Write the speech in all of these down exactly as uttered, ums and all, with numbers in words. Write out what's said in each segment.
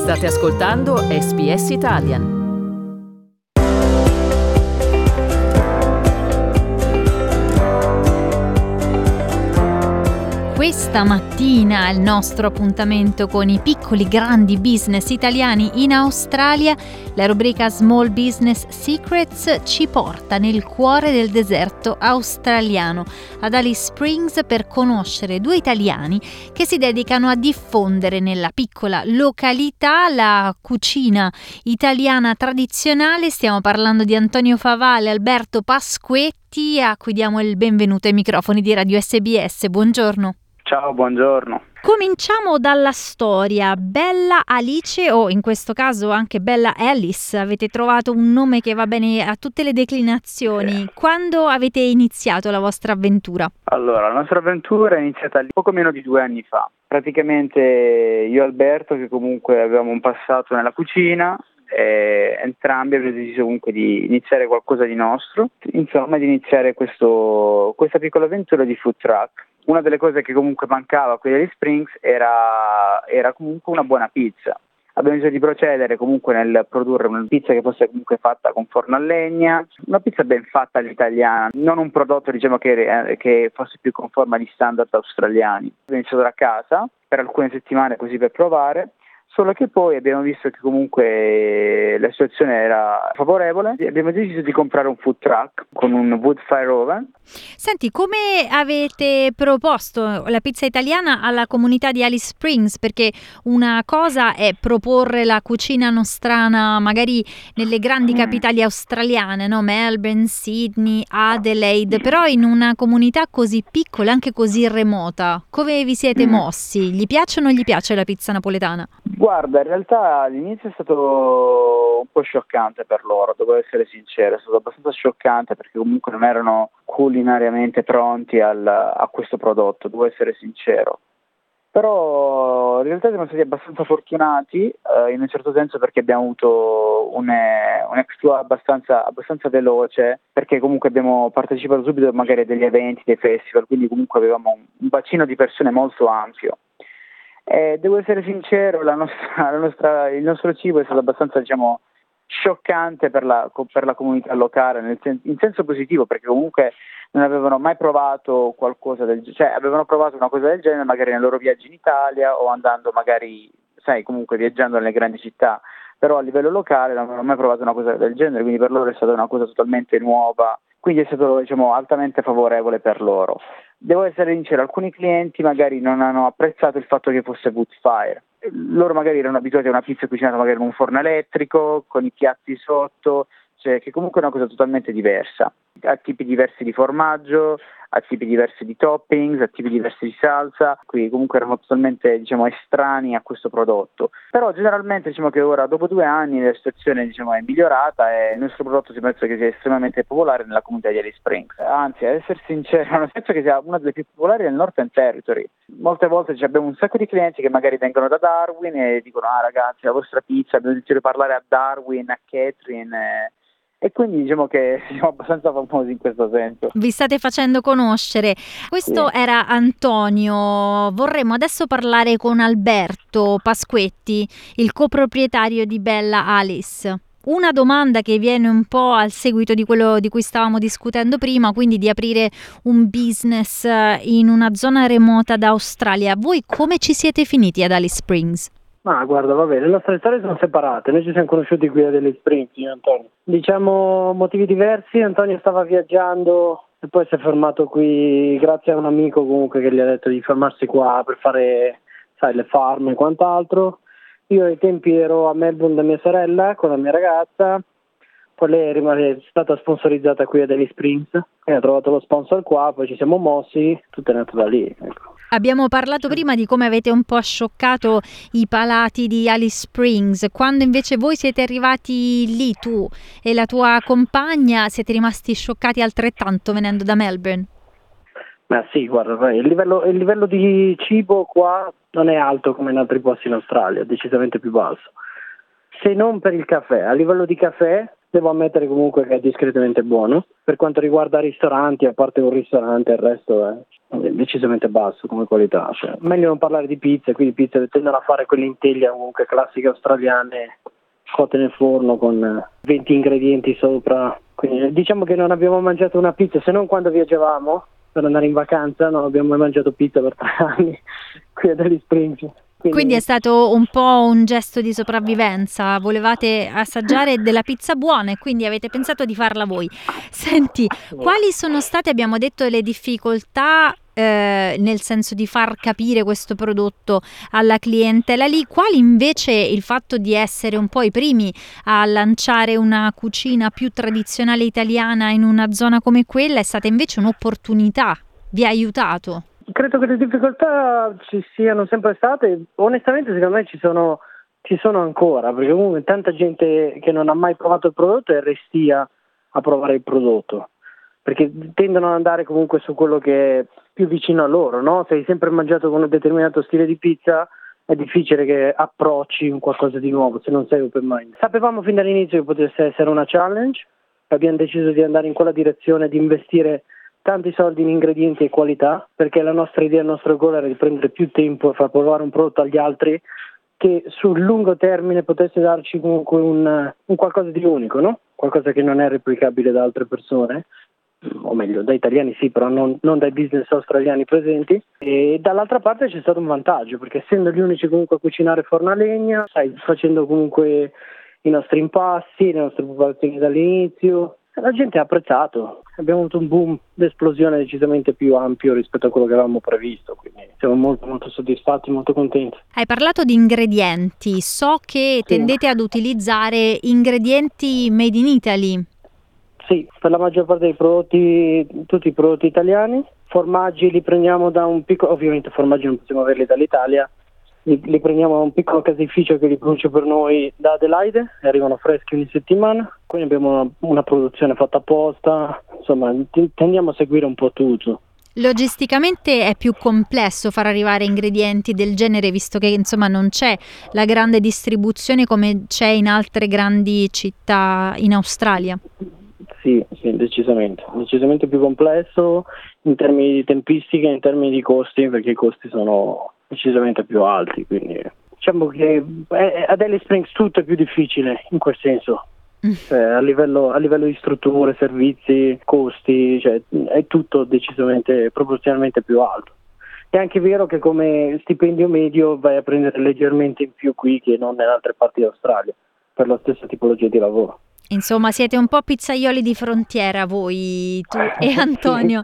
State ascoltando S B S Italian. Questa mattina il nostro appuntamento con i piccoli grandi business italiani in Australia, la rubrica Small Business Secrets ci porta nel cuore del deserto australiano, ad Alice Springs, per conoscere due italiani che si dedicano a diffondere nella piccola località la cucina italiana tradizionale. Stiamo parlando di Antonio Favale e Alberto Pasquetti, a cui diamo il benvenuto ai microfoni di Radio S B S. Buongiorno. Ciao, buongiorno. Cominciamo dalla storia. Bella Alice, o in questo caso anche Bella Alice, avete trovato un nome che va bene a tutte le declinazioni. Sì. Quando avete iniziato la vostra avventura? Allora, la nostra avventura è iniziata poco meno di due anni fa. Praticamente io e Alberto, che comunque avevamo un passato nella cucina, e entrambi abbiamo deciso comunque di iniziare qualcosa di nostro, insomma di iniziare questo, questa piccola avventura di food truck. Una delle cose che comunque mancava qui agli Springs era, era comunque una buona pizza. Abbiamo deciso di procedere comunque nel produrre una pizza che fosse comunque fatta con forno a legna, una pizza ben fatta all'italiana, non un prodotto diciamo che, che fosse più conforme agli standard australiani. Abbiamo iniziato da casa per alcune settimane così per provare, solo che poi abbiamo visto che comunque la situazione era favorevole e abbiamo deciso di comprare un food truck con un wood fire oven. Senti, come avete proposto la pizza italiana alla comunità di Alice Springs? Perché una cosa è proporre la cucina nostrana magari nelle grandi Mm. capitali australiane, no? Melbourne, Sydney, Adelaide, però in una comunità così piccola, anche così remota, come vi siete Mm. mossi? Gli piace o non gli piace la pizza napoletana? Guarda, in realtà all'inizio è stato un po' scioccante per loro, devo essere sincero, è stato abbastanza scioccante perché comunque non erano culinariamente pronti al, a questo prodotto, devo essere sincero. Però in realtà siamo stati abbastanza fortunati, eh, in un certo senso, perché abbiamo avuto un, eh, un exploit abbastanza, abbastanza veloce, perché comunque abbiamo partecipato subito magari a degli eventi, dei festival, quindi comunque avevamo un, un bacino di persone molto ampio. Eh, devo essere sincero, la nostra, la nostra, il nostro cibo è stato abbastanza, diciamo, scioccante per la, per la comunità locale, nel sen- in senso positivo, perché comunque non avevano mai provato qualcosa del genere, cioè avevano provato una cosa del genere magari nei loro viaggi in Italia o andando magari, sai, comunque viaggiando nelle grandi città, però a livello locale non avevano mai provato una cosa del genere, quindi per loro è stata una cosa totalmente nuova, quindi è stato, diciamo, altamente favorevole per loro. Devo essere sincero, alcuni clienti magari non hanno apprezzato il fatto che fosse wood fire. Loro magari erano abituati a una pizza cucinata magari in un forno elettrico, con i piatti sotto, cioè che comunque è una cosa totalmente diversa. Ha tipi diversi di formaggio, ha tipi diversi di toppings, ha tipi diversi di salsa, quindi comunque erano totalmente, diciamo, estranei a questo prodotto. Però generalmente diciamo che ora dopo due anni la situazione, diciamo, è migliorata e il nostro prodotto si pensa che sia estremamente popolare nella comunità di Alice Springs. Anzi, ad essere sincero, penso che sia una delle più popolari nel Northern Territory. Molte volte cioè, abbiamo un sacco di clienti che magari vengono da Darwin e dicono: ah ragazzi, la vostra pizza, abbiamo sentito parlare a Darwin, a Catherine, e quindi diciamo che siamo abbastanza famosi in questo senso. Vi state facendo conoscere. Questo Sì. era Antonio. Vorremmo adesso parlare con Alberto Pasquetti, il coproprietario di Bella Alice. Una domanda che viene un po' al seguito di quello di cui stavamo discutendo prima, quindi di aprire un business in una zona remota d'Australia. Voi come ci siete finiti ad Alice Springs? Ma guarda, va bene, le nostre storie sono separate, noi ci siamo conosciuti qui ad Alice Springs, io e Antonio. Diciamo motivi diversi, Antonio stava viaggiando e poi si è fermato qui grazie a un amico comunque che gli ha detto di fermarsi qua per fare, sai, le farm e quant'altro. Io ai tempi ero a Melbourne da mia sorella con la mia ragazza, poi lei è, rimasta, è stata sponsorizzata qui ad Alice Springs e ha trovato lo sponsor qua, poi ci siamo mossi, tutto è nato da lì, ecco. Abbiamo parlato prima di come avete un po' scioccato i palati di Alice Springs, quando invece voi siete arrivati lì, tu e la tua compagna, siete rimasti scioccati altrettanto venendo da Melbourne? Ma sì, guarda, il livello, il livello di cibo qua non è alto come in altri posti in Australia, è decisamente più basso. Se non per il caffè, a livello di caffè devo ammettere comunque che è discretamente buono. Per quanto riguarda ristoranti, a parte un ristorante, il resto è decisamente basso come qualità. Cioè, meglio non parlare di pizze, qui di pizze tendono a fare quelle in teglia comunque classiche australiane, cotte nel forno con venti ingredienti sopra. Quindi diciamo che non abbiamo mangiato una pizza, se non quando viaggiavamo per andare in vacanza, non abbiamo mai mangiato pizza per tre anni qui ad Alice Springs. Quindi... Quindi è stato un po' un gesto di sopravvivenza, volevate assaggiare della pizza buona e quindi avete pensato di farla voi. Senti, quali sono state, abbiamo detto, le difficoltà eh, nel senso di far capire questo prodotto alla clientela lì, quali invece il fatto di essere un po' i primi a lanciare una cucina più tradizionale italiana in una zona come quella è stata invece un'opportunità, vi ha aiutato? Credo che le difficoltà ci siano sempre state, onestamente secondo me ci sono, ci sono ancora, perché comunque tanta gente che non ha mai provato il prodotto è restia a provare il prodotto, perché tendono ad andare comunque su quello che è più vicino a loro, no? Se hai sempre mangiato con un determinato stile di pizza è difficile che approcci un qualcosa di nuovo se non sei open mind. Sapevamo fin dall'inizio che potesse essere una challenge, abbiamo deciso di andare in quella direzione, di investire tanti soldi in ingredienti e qualità, perché la nostra idea, il nostro goal era di prendere più tempo e far provare un prodotto agli altri che sul lungo termine potesse darci comunque un, un qualcosa di unico, no? Qualcosa che non è replicabile da altre persone, o meglio, da italiani sì, però non, non dai business australiani presenti. E dall'altra parte c'è stato un vantaggio, perché essendo gli unici comunque a cucinare forno a legna, stai facendo comunque i nostri impasti, le nostre preparazioni dall'inizio, la gente ha apprezzato, abbiamo avuto un boom d'esplosione decisamente più ampio rispetto a quello che avevamo previsto, quindi siamo molto molto soddisfatti, molto contenti. Hai parlato di ingredienti, so che Sì. tendete ad utilizzare ingredienti made in Italy. Sì, per la maggior parte dei prodotti, tutti i prodotti italiani, formaggi li prendiamo da un piccolo, ovviamente formaggi non possiamo averli dall'Italia, li, li prendiamo da un piccolo caseificio che li produce per noi da Adelaide e arrivano freschi ogni settimana, quindi abbiamo una, una produzione fatta apposta, insomma t- tendiamo a seguire un po' tutto. Logisticamente è più complesso far arrivare ingredienti del genere, visto che insomma non c'è la grande distribuzione come c'è in altre grandi città in Australia. Sì, sì, decisamente, decisamente più complesso in termini di tempistiche, in termini di costi, perché i costi sono decisamente più alti, quindi diciamo che ad Alice Springs tutto è più difficile in quel senso, cioè, a livello, a livello di strutture, servizi, costi, cioè, è tutto decisamente proporzionalmente più alto. È anche vero che come stipendio medio vai a prendere leggermente in più qui che non in altre parti d'Australia per la stessa tipologia di lavoro. Insomma, siete un po' pizzaioli di frontiera voi, tu e Antonio.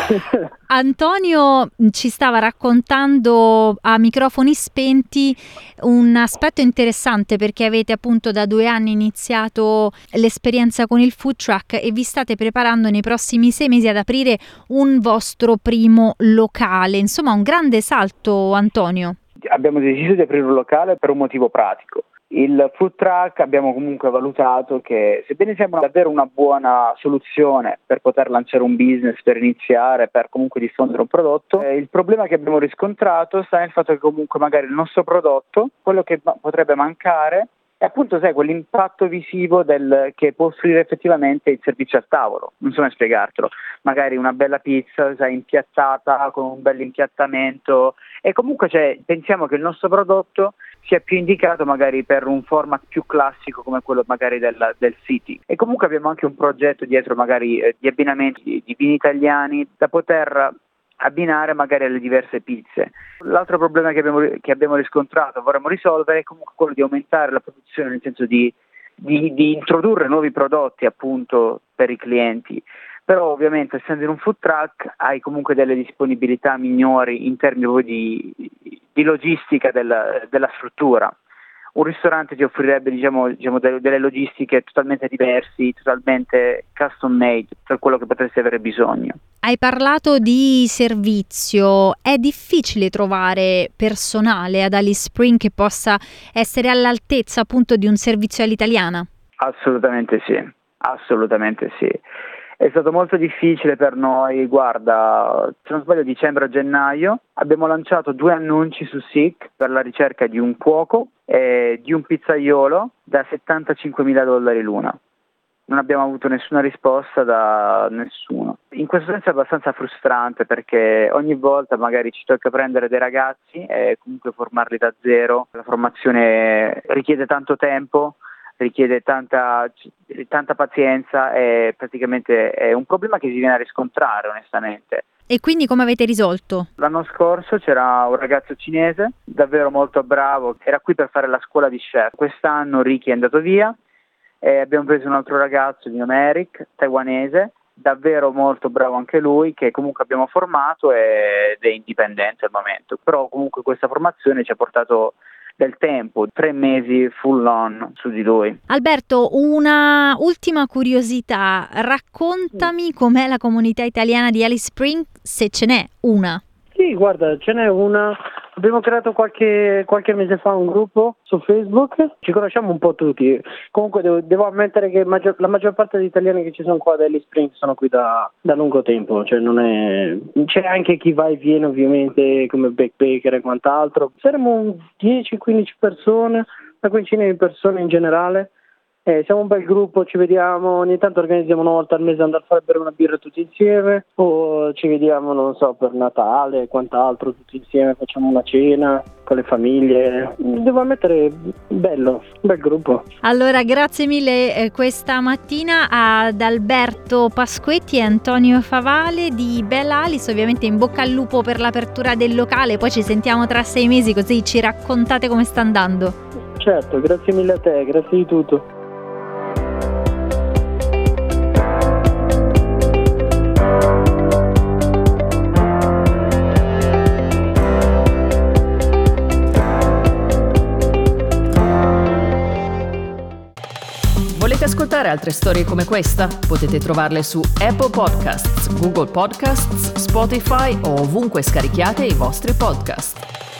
Antonio ci stava raccontando a microfoni spenti un aspetto interessante, perché avete appunto da due anni iniziato l'esperienza con il food truck e vi state preparando nei prossimi sei mesi ad aprire un vostro primo locale. Insomma, un grande salto, Antonio. Abbiamo deciso di aprire un locale per un motivo pratico. Il food truck abbiamo comunque valutato che, sebbene sembra davvero una buona soluzione per poter lanciare un business, per iniziare, per comunque diffondere un prodotto, eh, il problema che abbiamo riscontrato sta nel fatto che comunque magari il nostro prodotto, quello che potrebbe mancare, è appunto sai, quell'impatto visivo del, che può offrire effettivamente il servizio al tavolo. Non so come spiegartelo. Magari una bella pizza, sai, impiattata con un bel impiattamento, e comunque cioè, pensiamo che il nostro prodotto sia più indicato magari per un format più classico come quello magari del, del City. E comunque abbiamo anche un progetto dietro magari eh, di abbinamenti di, di vini italiani da poter abbinare magari alle diverse pizze. L'altro problema che abbiamo, che abbiamo riscontrato, vorremmo risolvere, è comunque quello di aumentare la produzione, nel senso di, di, di introdurre nuovi prodotti appunto per i clienti. Però ovviamente essendo in un food truck hai comunque delle disponibilità minori in termini di, di logistica del, della struttura. Un ristorante ti offrirebbe diciamo, diciamo delle, delle logistiche totalmente diverse, totalmente custom made per quello che potresti avere bisogno. Hai parlato di servizio, è difficile trovare personale ad Alice Springs che possa essere all'altezza appunto di un servizio all'italiana? Assolutamente sì, assolutamente sì. È stato molto difficile per noi, guarda, se non sbaglio dicembre o gennaio, abbiamo lanciato due annunci su Seek per la ricerca di un cuoco e di un pizzaiolo da settantacinquemila dollari l'una. non abbiamo avuto nessuna risposta da nessuno. In questo senso è abbastanza frustrante, perché ogni volta magari ci tocca prendere dei ragazzi e comunque formarli da zero. La formazione richiede tanto tempo, richiede tanta, tanta pazienza e praticamente è un problema che si viene a riscontrare onestamente. E quindi come avete risolto? L'anno scorso c'era un ragazzo cinese, davvero molto bravo, era qui per fare la scuola di chef. Quest'anno Ricky è andato via e abbiamo preso un altro ragazzo di nome Eric, taiwanese, davvero molto bravo anche lui, che comunque abbiamo formato ed è indipendente al momento. Però comunque questa formazione ci ha portato del tempo, tre mesi full on su di lui. Alberto, una ultima curiosità, raccontami com'è la comunità italiana di Alice Springs, se ce n'è una. Sì, guarda, ce n'è una. Abbiamo creato qualche, qualche mese fa un gruppo su Facebook, ci conosciamo un po' tutti. Comunque devo, devo ammettere che maggior, la maggior parte degli italiani che ci sono qua ad Alice Springs sono qui da, da lungo tempo, cioè non è... c'è anche chi va e viene ovviamente come backpacker e quant'altro. Saremo dieci quindici persone, una quindicina di persone in generale. Eh, siamo un bel gruppo, ci vediamo, ogni tanto organizziamo una volta al mese andare a fare bere una birra tutti insieme, o ci vediamo, non so, per Natale e quant'altro, tutti insieme facciamo una cena con le famiglie. Devo ammettere, bello, un bel gruppo. Allora, grazie mille eh, questa mattina ad Alberto Pasquetti e Antonio Favale di Bella Alice, ovviamente in bocca al lupo per l'apertura del locale, poi ci sentiamo tra sei mesi così ci raccontate come sta andando. Certo, grazie mille a te, grazie di tutto. Volete ascoltare altre storie come questa? Potete trovarle su Apple Podcasts, Google Podcasts, Spotify o ovunque scarichiate i vostri podcast.